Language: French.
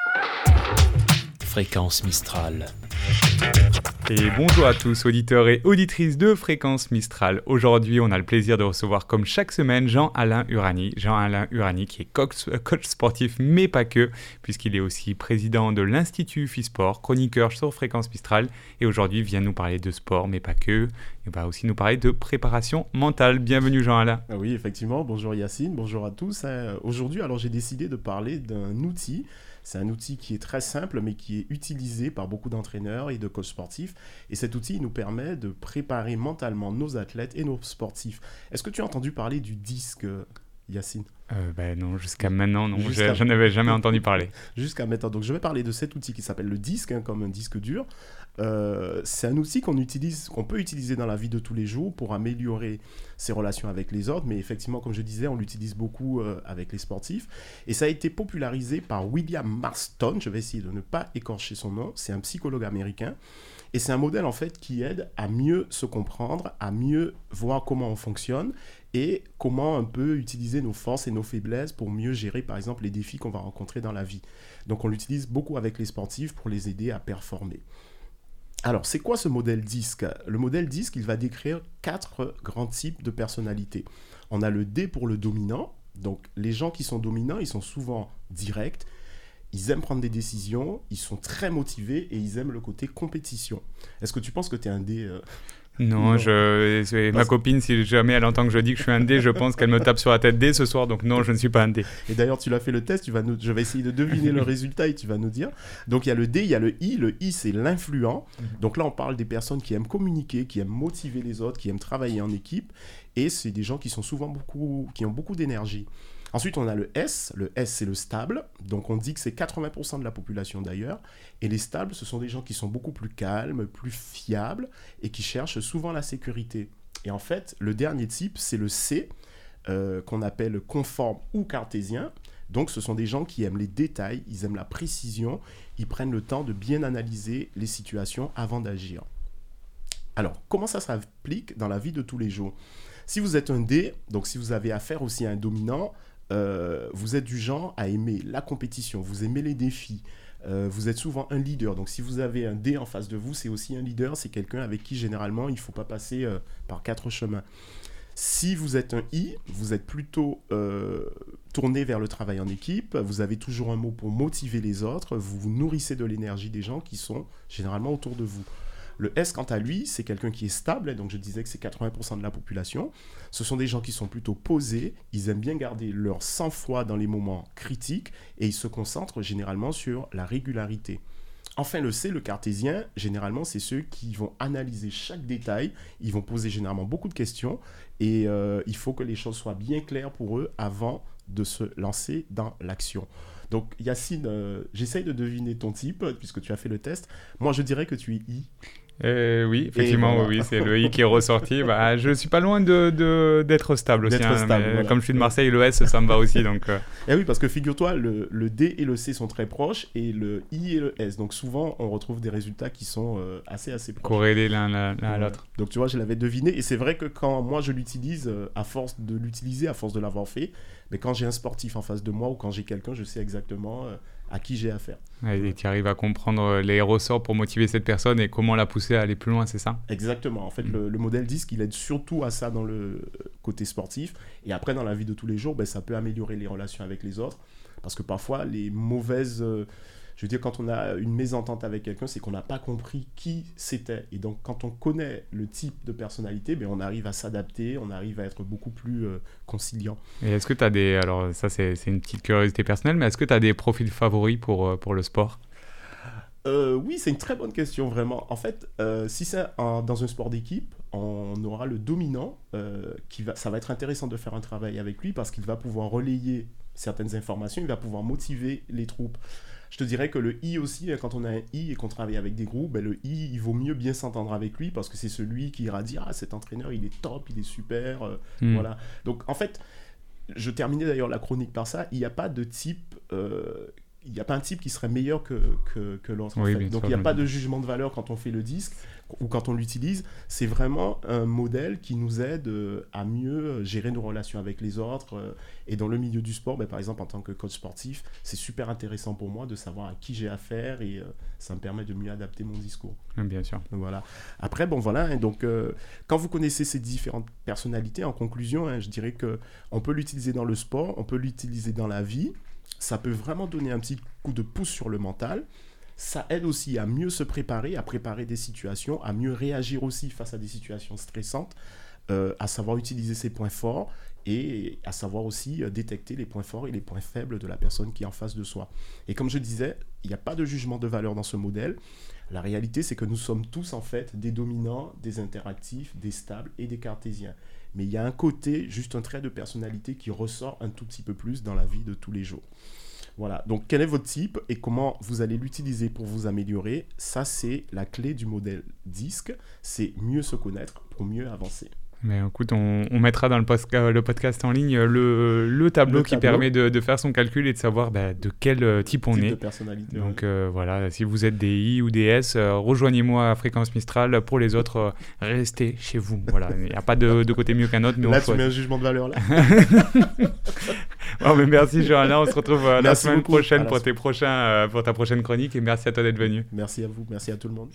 Fréquence Mistral. Et bonjour à tous, auditeurs et auditrices de Fréquence Mistral. Aujourd'hui, on a le plaisir de recevoir, comme chaque semaine, Jean-Alain Urani. Jean-Alain Urani qui est coach sportif, mais pas que, puisqu'il est aussi président de l'Institut FISPORT, chroniqueur sur Fréquence Mistral. Et aujourd'hui, il vient nous parler de sport, mais pas que. Il va aussi nous parler de préparation mentale. Bienvenue Jean-Alain. Oui, effectivement. Bonjour Yacine, bonjour à tous. Aujourd'hui, alors j'ai décidé de parler d'un outil. C'est un outil qui est très simple, mais qui est utilisé par beaucoup d'entraîneurs et de coachs sportifs. Et cet outil nous permet de préparer mentalement nos athlètes et nos sportifs. Est-ce que tu as entendu parler du disque, Yacine ? Non, jusqu'à maintenant, non. J'en avais jamais entendu parler. Jusqu'à maintenant. Donc, je vais parler de cet outil qui s'appelle le disque, comme un disque dur. C'est un outil qu'on peut utiliser dans la vie de tous les jours pour améliorer ses relations avec les autres. Mais effectivement, comme je disais, on l'utilise beaucoup avec les sportifs. Et ça a été popularisé par William Marston. Je vais essayer de ne pas écorcher son nom. C'est un psychologue américain. Et c'est un modèle, en fait, qui aide à mieux se comprendre, à mieux voir comment on fonctionne et comment on peut utiliser nos forces et nos faiblesses pour mieux gérer, par exemple, les défis qu'on va rencontrer dans la vie. Donc, on l'utilise beaucoup avec les sportifs pour les aider à performer. Alors, c'est quoi ce modèle disque ? Le modèle disque, il va décrire 4 grands types de personnalités. On a le D pour le dominant. Donc, les gens qui sont dominants, ils sont souvent directs. Ils aiment prendre des décisions, ils sont très motivés et ils aiment le côté compétition. Est-ce que tu penses que tu es un D Non, ma copine, si jamais elle entend que je dis que je suis un D, je pense qu'elle me tape sur la tête D ce soir, donc non, je ne suis pas un D. Et d'ailleurs, tu l'as fait le test, je vais essayer de deviner le résultat et tu vas nous dire. Donc il y a le D, il y a le I. Le I, c'est l'influent. Donc là, on parle des personnes qui aiment communiquer, qui aiment motiver les autres, qui aiment travailler en équipe. Et c'est des gens qui sont souvent qui ont beaucoup d'énergie. Ensuite, on a le S. Le S, c'est le stable. Donc, on dit que c'est 80% de la population d'ailleurs. Et les stables, ce sont des gens qui sont beaucoup plus calmes, plus fiables et qui cherchent souvent la sécurité. Et en fait, le dernier type, c'est le C, qu'on appelle conforme ou cartésien. Donc, ce sont des gens qui aiment les détails, ils aiment la précision, ils prennent le temps de bien analyser les situations avant d'agir. Alors, comment ça s'applique dans la vie de tous les jours ? Si vous êtes un D, donc si vous avez affaire aussi à un dominant, vous êtes du genre à aimer la compétition, vous aimez les défis, vous êtes souvent un leader. Donc si vous avez un D en face de vous, c'est aussi un leader, c'est quelqu'un avec qui généralement il ne faut pas passer par 4 chemins. Si vous êtes un I, vous êtes plutôt tourné vers le travail en équipe, vous avez toujours un mot pour motiver les autres, vous vous nourrissez de l'énergie des gens qui sont généralement autour de vous. Le S, quant à lui, c'est quelqu'un qui est stable, donc je disais que c'est 80% de la population. Ce sont des gens qui sont plutôt posés, ils aiment bien garder leur sang-froid dans les moments critiques et ils se concentrent généralement sur la régularité. Enfin, le C, le cartésien, généralement, c'est ceux qui vont analyser chaque détail, ils vont poser généralement beaucoup de questions et il faut que les choses soient bien claires pour eux avant de se lancer dans l'action. Donc Yacine, j'essaye de deviner ton type puisque tu as fait le test. Moi, je dirais que tu es I. Oui, effectivement, voilà. Oui, c'est le I qui est ressorti. Je suis pas loin d'être stable aussi. Voilà. Comme je suis de Marseille, le S, ça me va aussi. Donc, Et oui, parce que figure-toi, le D et le C sont très proches et le I et le S. Donc souvent, on retrouve des résultats qui sont assez proches. Corrélés l'un à l'autre. Donc tu vois, je l'avais deviné. Et c'est vrai que quand moi je l'utilise, à force de l'avoir fait, mais quand j'ai un sportif en face de moi ou quand j'ai quelqu'un, je sais exactement à qui j'ai affaire. Et tu arrives à comprendre les ressorts pour motiver cette personne et comment la pousser à aller plus loin, c'est ça ? Exactement. En fait, le modèle disque, il aide surtout à ça dans le côté sportif. Et après, dans la vie de tous les jours, ça peut améliorer les relations avec les autres. Parce que parfois, les mauvaises... je veux dire, quand on a une mésentente avec quelqu'un, c'est qu'on n'a pas compris qui c'était. Et donc, quand on connaît le type de personnalité, on arrive à s'adapter, on arrive à être beaucoup plus conciliant. Et est-ce que tu as des... Alors, ça, c'est une petite curiosité personnelle, mais est-ce que tu as des profils favoris pour le sport ? Oui, c'est une très bonne question, vraiment. En fait, si c'est dans un sport d'équipe, on aura le dominant. Ça va être intéressant de faire un travail avec lui parce qu'il va pouvoir relayer certaines informations, il va pouvoir motiver les troupes. Je te dirais que le I aussi, quand on a un I et qu'on travaille avec des groupes, le I, il vaut mieux bien s'entendre avec lui parce que c'est celui qui ira dire « Ah, cet entraîneur, il est top, il est super. » Voilà. Donc, en fait, je terminais d'ailleurs la chronique par ça. Il n'y a pas de type il n'y a pas un type qui serait meilleur que l'autre. Oui, en fait. bien Donc sûr, il n'y a je pas me de dis. jugement de valeur quand on fait le disque ou quand on l'utilise. C'est vraiment un modèle qui nous aide à mieux gérer nos relations avec les autres. Et dans le milieu du sport, par exemple, en tant que coach sportif, c'est super intéressant pour moi de savoir à qui j'ai affaire et ça me permet de mieux adapter mon discours. Bien sûr. Donc, voilà. Après, donc, quand vous connaissez ces différentes personnalités, en conclusion, je dirais qu'on peut l'utiliser dans le sport, on peut l'utiliser dans la vie. Ça peut vraiment donner un petit coup de pouce sur le mental. Ça aide aussi à mieux se préparer, à préparer des situations, à mieux réagir aussi face à des situations stressantes, à savoir utiliser ses points forts et à savoir aussi détecter les points forts et les points faibles de la personne qui est en face de soi. Et comme je disais, il n'y a pas de jugement de valeur dans ce modèle. La réalité, c'est que nous sommes tous en fait des dominants, des interactifs, des stables et des cartésiens. Mais il y a un côté, juste un trait de personnalité qui ressort un tout petit peu plus dans la vie de tous les jours. Voilà, donc quel est votre type et comment vous allez l'utiliser pour vous améliorer? Ça, c'est la clé du modèle DISC, c'est mieux se connaître pour mieux avancer. Mais écoute, on mettra dans le podcast en ligne le tableau qui permet de faire son calcul et de savoir de quel type on est. De personnalité. Donc voilà, si vous êtes des I ou des S, rejoignez-moi à Fréquence Mistral. Pour les autres, restez chez vous. Voilà, il n'y a pas de côté mieux qu'un autre. Mais là, on tu choisit. mets un jugement de valeur là. Bon, mais merci Jean-Alain, on se retrouve la semaine prochaine pour ta prochaine chronique et merci à toi d'être venu. Merci à vous, merci à tout le monde.